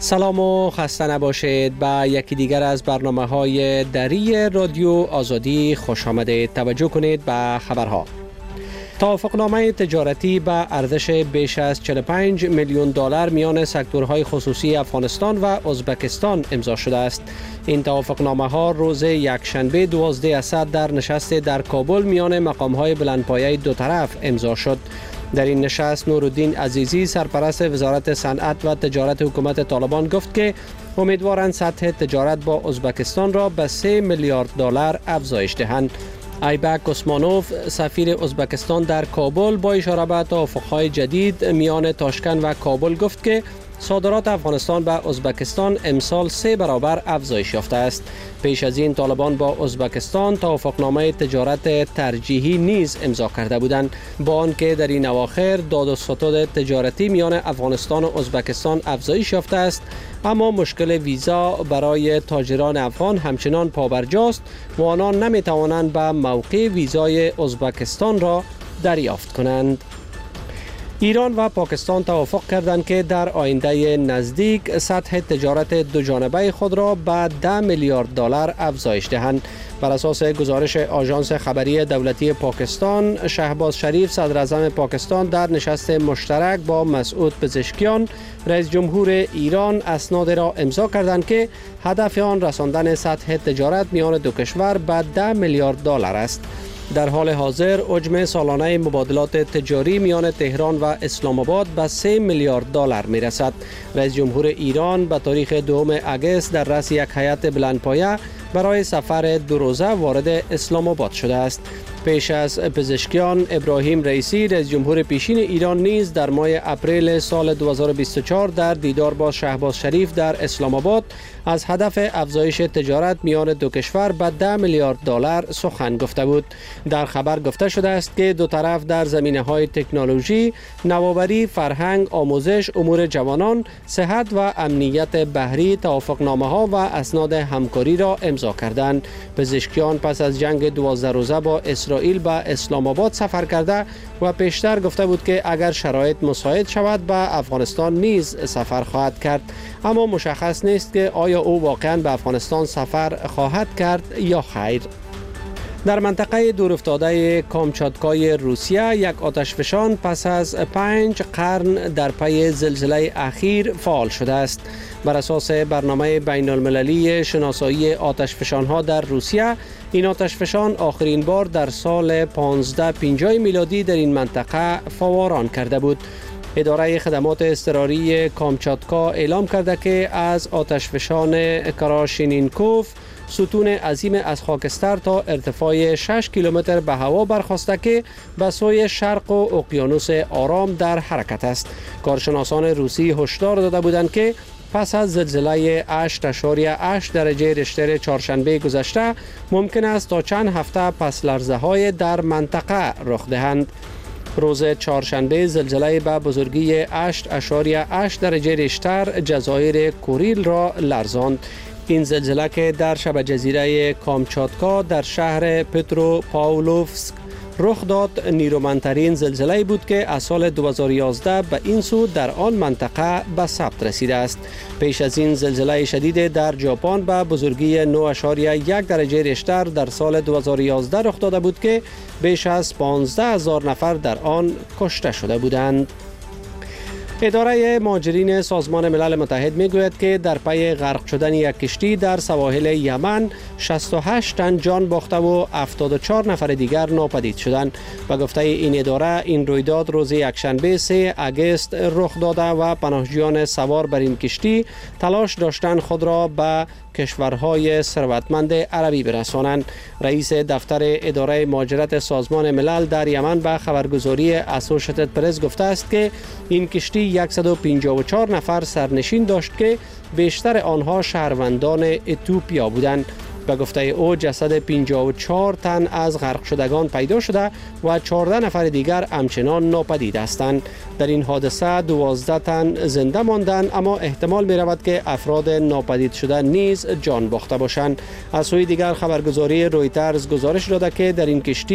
سلام و خسته نباشید. به یکی دیگر از برنامه‌های دری رادیو آزادی خوش آمدید. توجه کنید به خبرها. توافقنامه تجارتی به ارزش بیش از 45 میلیون دلار میان سکتورهای خصوصی افغانستان و ازبکستان امضا شده است. این توافقنامه ها روز یکشنبه 12 اسد در نشست در کابل میان مقام‌های بلندپایه دو طرف امضا شد. در این نشست نورالدین عزیزی سرپرست وزارت صنعت و تجارت حکومت طالبان گفت که امیدوارند سطح تجارت با ازبکستان را به 3 میلیارد دلار افزایش دهند. ایبک اسمانوف سفیر ازبکستان در کابل با اشاره به توافق‌های جدید میان تاشکند و کابل گفت که صادرات افغانستان به ازبکستان امسال 3 برابر افزایش یافته است. پیش از این طالبان با ازبکستان توافقنامه تجارت ترجیحی نیز امضا کرده بودند، با آنکه در این اواخر داد و ستد تجارتی میان افغانستان و ازبکستان افزایش یافته است، اما مشکل ویزا برای تاجران افغان همچنان پابرجاست و آنان نمی توانند به موقع ویزای ازبکستان را دریافت کنند. ایران و پاکستان توافق کردند که در آینده نزدیک سطح تجارت دو جانبه خود را به 10 میلیارد دلار افزایش دهند. بر اساس گزارش آژانس خبری دولتی پاکستان، شهباز شریف صدر اعظم پاکستان در نشست مشترک با مسعود پزشکیان رئیس جمهور ایران اسناد را امضا کردند که هدف آن رساندن سطح تجارت میان دو کشور به 10 میلیارد دلار است. در حال حاضر حجم سالانه مبادلات تجاری میان تهران و اسلام آباد به 3 میلیارد دلار می رسد. رئیس جمهور ایران به تاریخ 2 اگست در رأس یک هیئت بلندپایه برای سفر 2 روزه وارد اسلام آباد شده است. پیش از پزشکیان، ابراهیم رئیسی رئیس جمهور پیشین ایران نیز در ماه اپریل سال 2024 در دیدار با شهباز شریف در اسلام آباد از هدف افزایش تجارت میان دو کشور به 10 میلیارد دلار سخن گفته بود. در خبر گفته شده است که دو طرف در زمینه‌های تکنولوژی، نوآوری، فرهنگ، آموزش، امور جوانان، صحت و امنیت بحری توافقنامه‌ها و اسناد همکاری را امضا کردند. پزشکیان پس از جنگ 12 روزه با اسرائیل به اسلام آباد سفر کرده و پیشتر گفته بود که اگر شرایط مساعد شود به افغانستان نیز سفر خواهد کرد، اما مشخص نیست که آیا او واقعا به افغانستان سفر خواهد کرد یا خیر. در منطقه دورافتاده کامچاتکای روسیه یک آتشفشان پس از 5 قرن در پی زلزله اخیر فعال شده است. بر اساس برنامه بین المللی شناسایی آتشفشان‌ها در روسیه، این آتشفشان آخرین بار در سال 1550 میلادی در این منطقه فوران کرده بود. اداره خدمات اضطراری کامچاتکا اعلام کرده که از آتشفشان کراشینینکوف ستون عظیم از خاکستر تا ارتفاع 6 کیلومتر به هوا برخاسته که به سوی شرق و اقیانوس آرام در حرکت است. کارشناسان روسی هشدار داده بودند که پس از زلزله 8.8 درجه ریشتر چهارشنبه گذشته ممکن است تا چند هفته پس لرزه‌های در منطقه رخ دهند. روز چهارشنبه زلزله به بزرگی 8.8 درجه ریشتر جزایر کوریل را لرزاند. این زلزله که در شبه جزیره کامچاتکا در شهر پتروپاولوفسک رخ داد، نیرومندترین زلزله بود که از سال 2011 به این سو در آن منطقه به ثبت رسیده است. پیش از این زلزله شدید در ژاپن به بزرگی 9.1 درجه ریشتر در سال 2011 رخ داده بود که بیش از 15,000 نفر در آن کشته شده بودند. اداره مهاجرین سازمان ملل متحد میگوید که در پی غرق شدن یک کشتی در سواحل یمن 68 تن جان باخته و 74 نفر دیگر ناپدید شدند. به گفته این اداره، این رویداد روز یکشنبه 3 اگست رخ داده و پناهجویان سوار بر این کشتی تلاش داشتند خود را به کشورهای ثروتمند عربی برسانند. رئیس دفتر اداره مهاجرت سازمان ملل در یمن به خبرگزاری اسوشیتد پرس گفته است که این کشتی 154 نفر سرنشین داشت که بیشتر آنها شهروندان اتیوپیا بودند. به گفته او جسد 54 تن از غرق شدگان پیدا شده و 14 نفر دیگر همچنان ناپدید هستند. در این حادثه 12 تن زنده ماندند، اما احتمال می رود که افراد ناپدید شده نیز جان باخته باشند. از سوی دیگر خبرگزاری رویترز گزارش داده که در این کشتی